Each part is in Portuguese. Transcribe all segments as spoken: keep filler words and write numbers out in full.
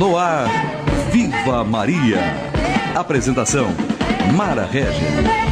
No ar, Viva Maria. Apresentação, Mara Regis.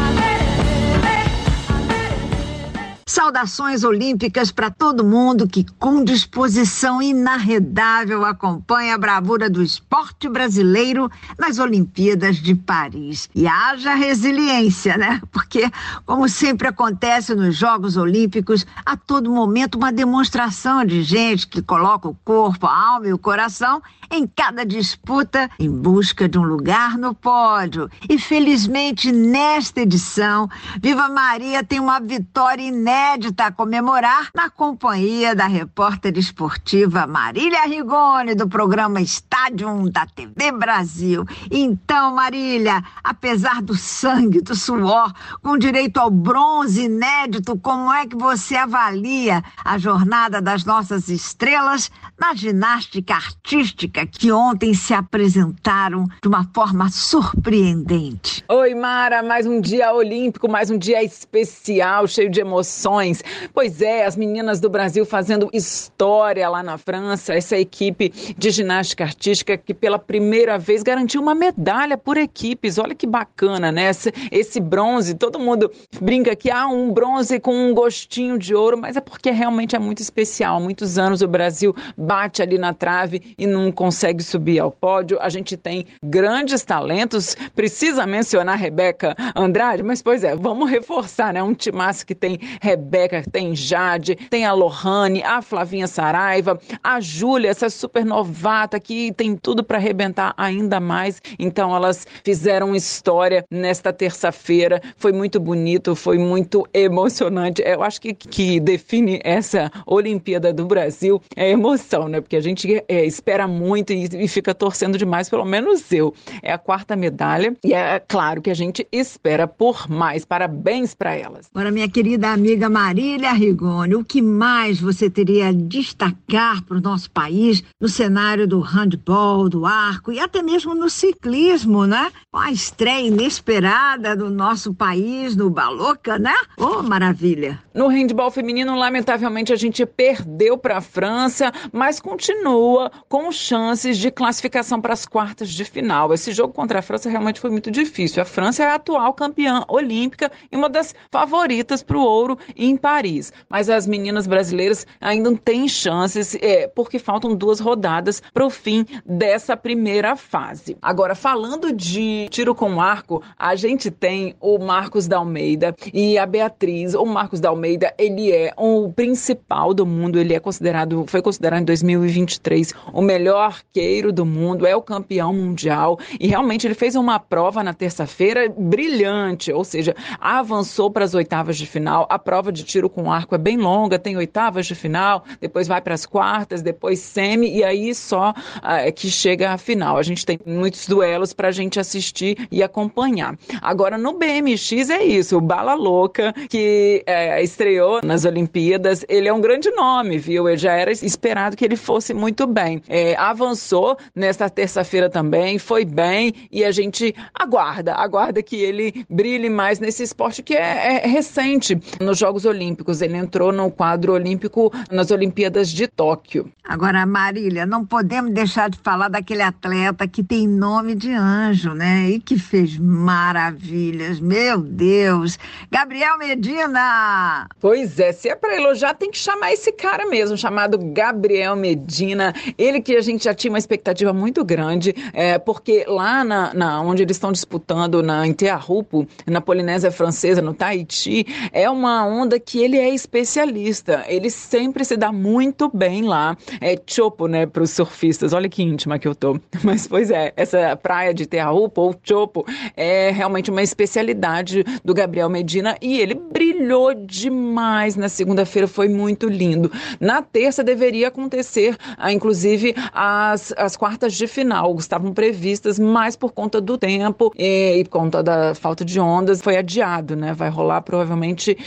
Saudações olímpicas para todo mundo que, com disposição inarredável, acompanha a bravura do esporte brasileiro nas Olimpíadas de Paris. E haja resiliência, né? Porque, como sempre acontece nos Jogos Olímpicos, a todo momento uma demonstração de gente que coloca o corpo, a alma e o coração em cada disputa em busca de um lugar no pódio. E, felizmente, nesta edição, Viva Maria tem uma vitória inédita a comemorar na companhia da repórter esportiva Marília Rigoni, do programa Estádio um da T V Brasil. Então, Marília, apesar do sangue, do suor, com direito ao bronze inédito, como é que você avalia a jornada das nossas estrelas na ginástica artística que ontem se apresentaram de uma forma surpreendente? Oi, Mara, mais um dia olímpico, mais um dia especial, cheio de emoções. Pois é, as meninas do Brasil fazendo história lá na França, essa equipe de ginástica artística que pela primeira vez garantiu uma medalha por equipes. Olha que bacana, né? Esse, esse bronze, todo mundo brinca que há ah, um bronze com um gostinho de ouro, mas é porque realmente é muito especial. Há muitos anos o Brasil bate ali na trave e não consegue subir ao pódio. A gente tem grandes talentos, precisa mencionar a Rebeca Andrade, mas pois é, vamos reforçar, né? Um timaço que tem Rebeca, tem Jade, tem a Lohane, a Flavinha Saraiva, a Júlia, essa super novata que tem tudo para arrebentar ainda mais. Então elas fizeram história nesta terça-feira. Foi muito bonito, foi muito emocionante. Eu acho que que define essa Olimpíada do Brasil é emoção, né? Porque a gente é, espera muito e, e fica torcendo demais, pelo menos eu. É a quarta medalha e é claro que a gente espera por mais. Parabéns para elas. Agora, minha querida amiga Marília Rigoni, o que mais você teria a destacar para o nosso país no cenário do handball, do arco e até mesmo no ciclismo, né? Com a estreia inesperada do nosso país no Baloca, né? Oh, maravilha! No handball feminino, lamentavelmente, a gente perdeu para a França, mas continua com chances de classificação para as quartas de final. Esse jogo contra a França realmente foi muito difícil. A França é a atual campeã olímpica e uma das favoritas para o ouro em Paris. Mas as meninas brasileiras ainda não têm chances, é, porque faltam duas rodadas para o fim dessa primeira fase. Agora, falando de tiro com arco, a gente tem o Marcos da Almeida e a Beatriz. O Marcos da Almeida, ele é o principal do mundo, ele é considerado, foi considerado em dois mil e vinte e três o melhor arqueiro do mundo, é o campeão mundial e realmente ele fez uma prova na terça-feira brilhante, ou seja, avançou para as oitavas de final. A prova de tiro com arco é bem longa, tem oitavas de final, depois vai para as quartas, depois semi e aí só é, que chega à final. A gente tem muitos duelos para a gente assistir e acompanhar. Agora no B M X é isso, o Bala Louca, que é, estreou nas Olimpíadas, ele é um grande nome, viu? Ele já era esperado que ele fosse muito bem. É, avançou nesta terça-feira também, foi bem e a gente aguarda, aguarda que ele brilhe mais nesse esporte que é, é recente nos Jogos Olímpicos. Ele entrou no quadro olímpico nas Olimpíadas de Tóquio. Agora, Marília, não podemos deixar de falar daquele atleta que tem nome de anjo, né? E que fez maravilhas, meu Deus! Gabriel Medina! Pois é, se é para elogiar, tem que chamar esse cara mesmo, chamado Gabriel Medina. Ele que a gente já tinha uma expectativa muito grande, é, porque lá na, na, onde eles estão disputando, na, em Teahupo, na Polinésia Francesa, no Tahiti, é uma onda que ele é especialista. Ele sempre se dá muito bem lá. É chopo, né, para os surfistas. Olha que íntima que eu tô. Mas, pois é, essa praia de Teahupo, ou chopo, é realmente uma especialidade do Gabriel Medina e ele brilhou demais na segunda-feira, foi muito lindo. Na terça deveria acontecer, ah, inclusive, as, as quartas de final. Estavam previstas, mas por conta do tempo e, e por conta da falta de ondas, foi adiado, né? Vai rolar provavelmente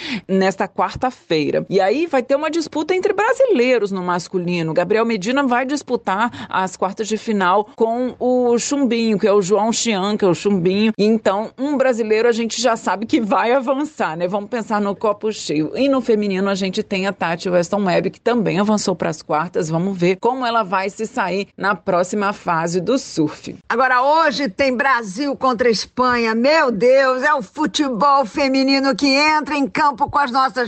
nesta quarta-feira. E aí vai ter uma disputa entre brasileiros no masculino. Gabriel Medina vai disputar as quartas de final com o Chumbinho, que é o João Chian, que é o Chumbinho. E então, um brasileiro a gente já sabe que vai avançar, né? Vamos pensar no copo cheio. E no feminino a gente tem a Tati Weston Webb, que também avançou para as quartas. Vamos ver como ela vai se sair na próxima fase do surf. Agora, hoje tem Brasil contra Espanha. Meu Deus, é o futebol feminino que entra em campo com as nossas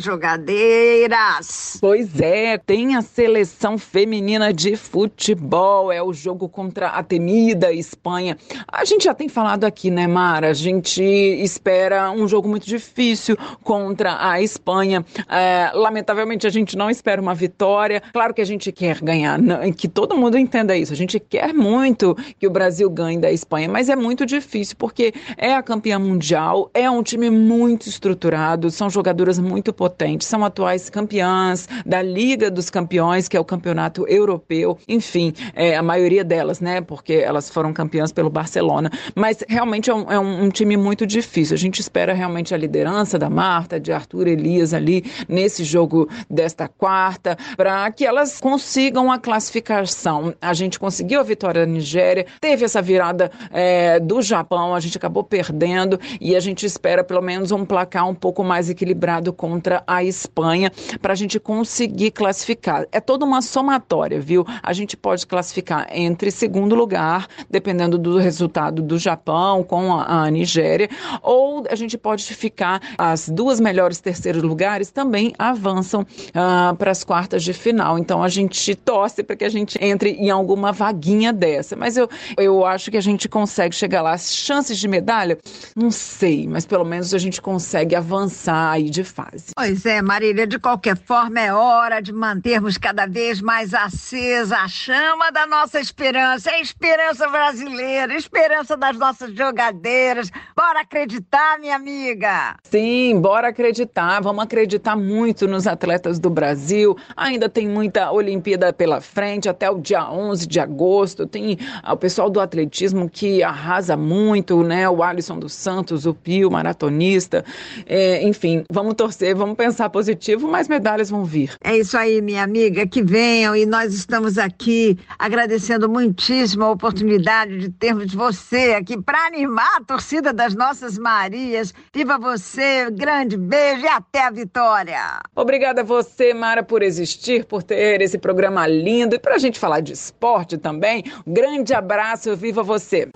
jogadeiras. Pois é, tem a seleção feminina de futebol. É o jogo contra a temida Espanha. A gente já tem falado aqui, né, Mara? A gente espera um jogo muito difícil contra a Espanha. É, lamentavelmente, a gente não espera uma vitória. Claro que a gente quer ganhar, que todo mundo entenda isso. A gente quer muito que o Brasil ganhe da Espanha, mas é muito difícil porque é a campeã mundial, é um time muito estruturado, são jogadoras muito potentes, são atuais campeãs da Liga dos Campeões, que é o campeonato europeu. Enfim, é, a maioria delas, né, porque elas foram campeãs pelo Barcelona. Mas realmente é um, é um, um time muito difícil. A gente espera realmente a liderança da Marta, de Arthur Elias ali nesse jogo desta quarta, para que elas consigam a classificação. A gente conseguiu a vitória da Nigéria, teve essa virada é, do Japão, a gente acabou perdendo e a gente espera pelo menos um placar um pouco mais equilibrado contra a Espanha para a gente conseguir classificar. É toda uma somatória, viu? A gente pode classificar entre segundo lugar, dependendo do resultado do Japão com a, a Nigéria, ou a gente pode ficar, as duas melhores terceiros lugares também avançam uh, para as quartas de final. Então a gente torce para que a gente entre em alguma vaguinha dessa. Mas eu, eu acho que a gente consegue chegar lá. As chances de medalha, não sei, mas pelo menos a gente consegue avançar aí de fase. Pois é, Marília, de qualquer forma é hora de mantermos cada vez mais acesa a chama da nossa esperança. É a esperança brasileira, a esperança das nossas jogadeiras. Bora acreditar, minha amiga! Sim, bora acreditar. Vamos acreditar muito nos atletas do Brasil. Ainda tem muita Olimpíada pela frente, até o dia onze de agosto. Tem o pessoal do atletismo que arrasa muito, né? O Alisson dos Santos, o Pio, maratonista. É, enfim, vamos torcer, vamos pensar positivo, mas medalhas vão vir. É isso aí, minha amiga, que venham, e nós estamos aqui agradecendo muitíssimo a oportunidade de termos você aqui para animar a torcida das nossas Marias. Viva você, grande beijo e até a vitória! Obrigada a você, Mara, por existir, por ter esse programa lindo e pra gente falar de esporte também. Um grande abraço, viva você!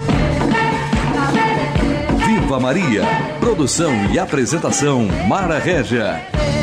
Viva Maria! Produção e apresentação Mara Régia.